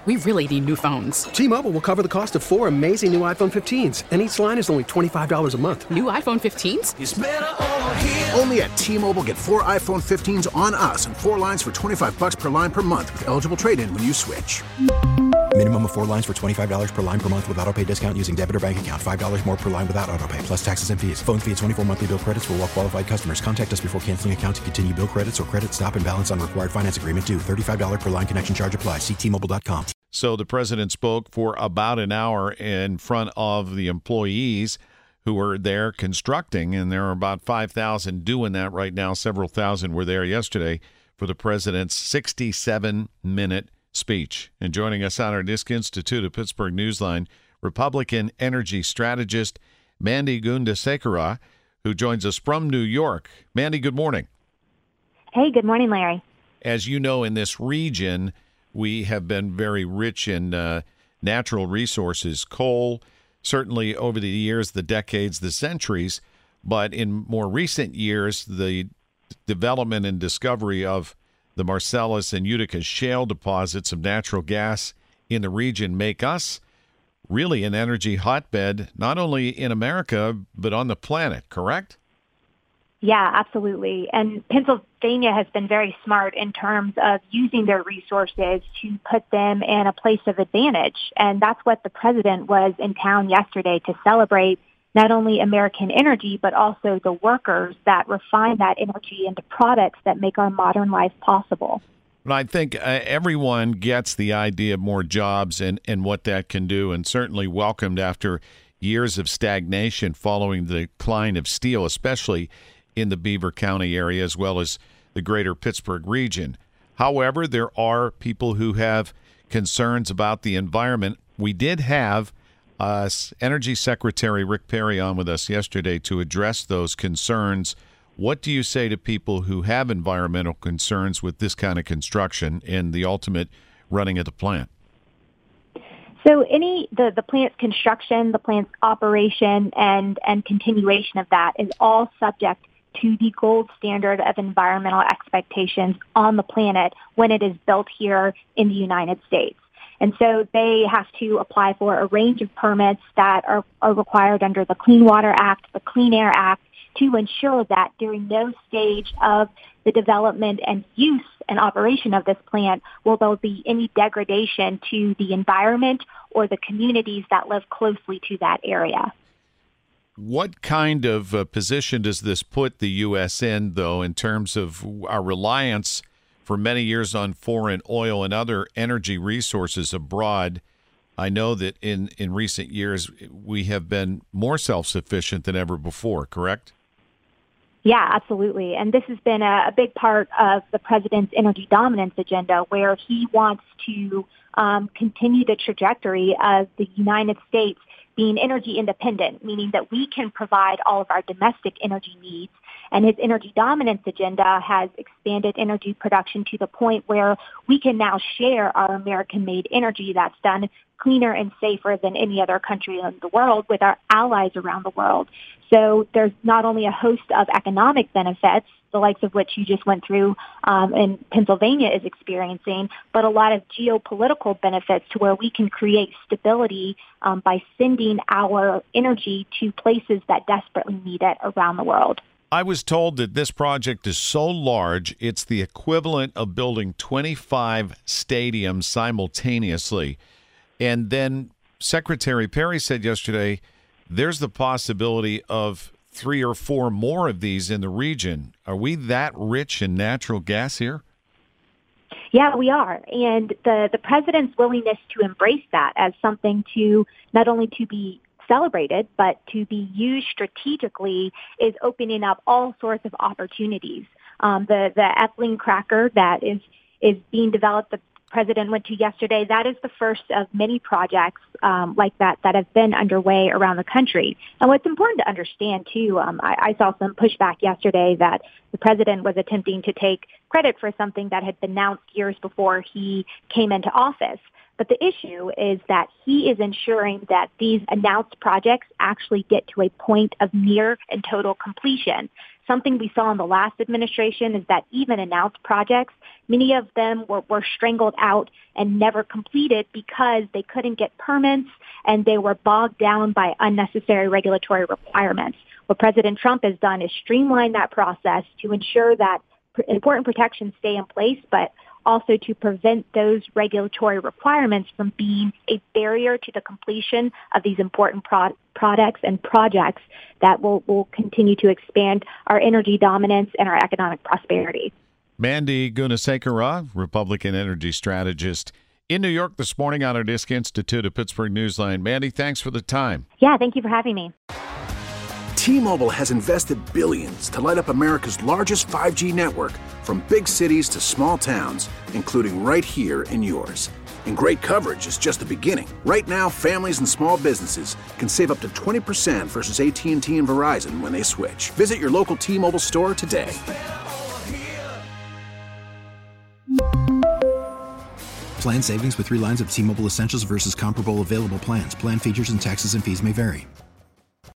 We really need new phones. T-Mobile will cover the cost of 4 amazing new iPhone 15s, and each line is only $25 a month. New iPhone 15s? It's better over here. Only at T-Mobile, get 4 iPhone 15s on us and 4 lines for $25 per line per month with eligible trade-in when you switch. Minimum of 4 lines for $25 per line per month with autopay discount using debit or bank account. $5 more per line without autopay, plus taxes and fees. Phone fee at 24 monthly bill credits for well-qualified customers. Contact us before canceling account to continue bill credits or credit stop and balance on required finance agreement due. $35 per line connection charge applies. See T-Mobile.com. So the president spoke for about an hour in front of the employees who were there constructing, and there are about 5,000 doing that right now. Several thousand were there yesterday for the president's 67-minute speech. And joining us on our Disk Institute of Pittsburgh Newsline, Republican energy strategist Mandy Gundesekera, who joins us from New York. Mandy, good morning. Hey, good morning, Larry. As you know, in this region, we have been very rich in natural resources, coal, certainly over the years, the decades, the centuries, but in more recent years, the development and discovery of the Marcellus and Utica shale deposits of natural gas in the region make us really an energy hotbed, not only in America, but on the planet, correct? Yeah, absolutely. And Pennsylvania has been very smart in terms of using their resources to put them in a place of advantage. And that's what the president was in town yesterday to celebrate, not only American energy, but also the workers that refine that energy into products that make our modern life possible. But I think everyone gets the idea of more jobs and what that can do, and certainly welcomed after years of stagnation following the decline of steel, especially in the Beaver County area as well as the greater Pittsburgh region. However, there are people who have concerns about the environment. We did have Energy Secretary Rick Perry on with us yesterday to address those concerns. What do you say to people who have environmental concerns with this kind of construction and the ultimate running of the plant? So the plant's construction, the plant's operation, and continuation of that is all subject to the gold standard of environmental expectations on the planet when it is built here in the United States. And so they have to apply for a range of permits that are required under the Clean Water Act, the Clean Air Act, to ensure that during no stage of the development and use and operation of this plant will there be any degradation to the environment or the communities that live closely to that area. What kind of position does this put the U.S. in, though, in terms of our reliance for many years on foreign oil and other energy resources abroad? I know that in recent years we have been more self-sufficient than ever before, correct? Yeah, absolutely. And this has been a big part of the president's energy dominance agenda, where he wants to continue the trajectory of the United States being energy independent, meaning that we can provide all of our domestic energy needs. And his energy dominance agenda has expanded energy production to the point where we can now share our American-made energy that's done cleaner and safer than any other country in the world with our allies around the world. So there's not only a host of economic benefits, the likes of which you just went through and Pennsylvania is experiencing, but a lot of geopolitical benefits to where we can create stability by sending our energy to places that desperately need it around the world. I was told that this project is so large, it's the equivalent of building 25 stadiums simultaneously. And then Secretary Perry said yesterday, there's the possibility of 3 or 4 more of these in the region. Are we that rich in natural gas here? Yeah, we are. And the president's willingness to embrace that as something to not only to be celebrated, but to be used strategically is opening up all sorts of opportunities. The ethylene cracker that is being developed, the president went to yesterday, that is the first of many projects like that have been underway around the country. And what's important to understand, too, I saw some pushback yesterday that the president was attempting to take credit for something that had been announced years before he came into office. But the issue is that he is ensuring that these announced projects actually get to a point of near and total completion. something we saw in the last administration is that even announced projects, many of them were strangled out and never completed because they couldn't get permits and they were bogged down by unnecessary regulatory requirements. What President Trump has done is streamline that process to ensure that important protections stay in place, but also to prevent those regulatory requirements from being a barrier to the completion of these important products and projects that will continue to expand our energy dominance and our economic prosperity. Mandy Gunasekara, Republican energy strategist, in New York this morning on our Disk Institute of Pittsburgh Newsline. Mandy, thanks for the time. Yeah, thank you for having me. T-Mobile has invested billions to light up America's largest 5G network, from big cities to small towns, including right here in yours. And great coverage is just the beginning. Right now, families and small businesses can save up to 20% versus AT&T and Verizon when they switch. Visit your local T-Mobile store today. Plan savings with 3 lines of T-Mobile Essentials versus comparable available plans. Plan features and taxes and fees may vary.